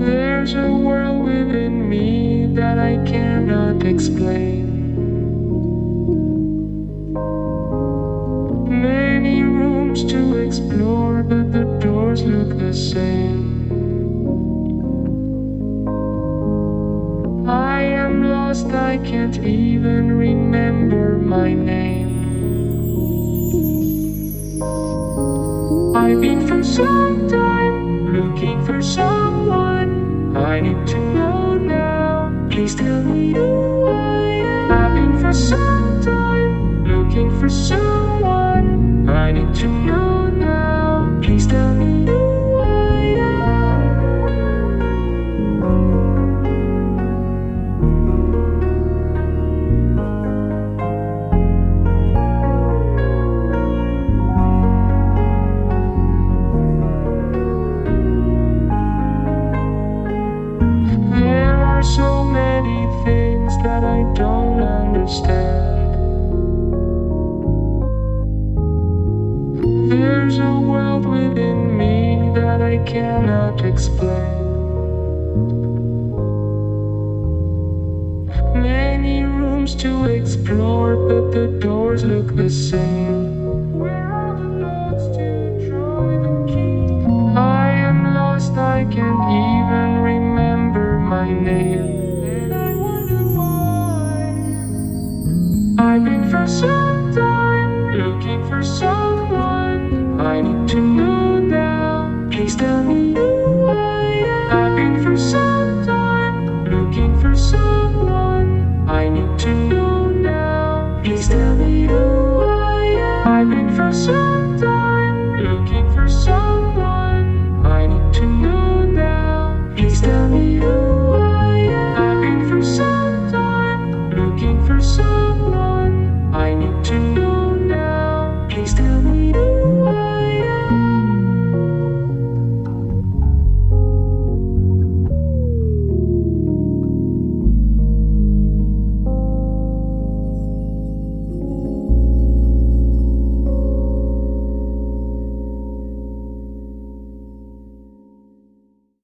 There's a world within me that I cannot explain. Many rooms to explore, but the doors look the same. I am lost, I can't even remember my name. I've been for some time looking for someone I need to know now. Please tell me who I am. I've been for some time looking for someone I need to know now. Please tell me who I am. There are so many things that I don't understand. There's a world within me that I cannot explain. Many rooms to explore, but the doors look the same. Where are the locks to draw the key? I am lost, I can't even remember my name. And I wonder why. I've been for some time looking for someone I need to know.